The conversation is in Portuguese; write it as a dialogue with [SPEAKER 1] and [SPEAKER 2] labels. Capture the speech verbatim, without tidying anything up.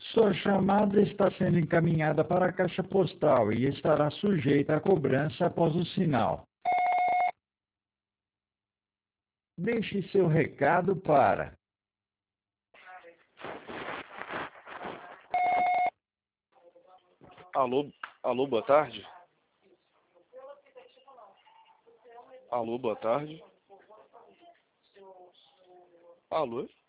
[SPEAKER 1] Sua chamada está sendo encaminhada para a caixa postal e estará sujeita a cobrança após o sinal. Deixe seu recado para...
[SPEAKER 2] Alô, alô, boa tarde. Alô, boa tarde. Alô?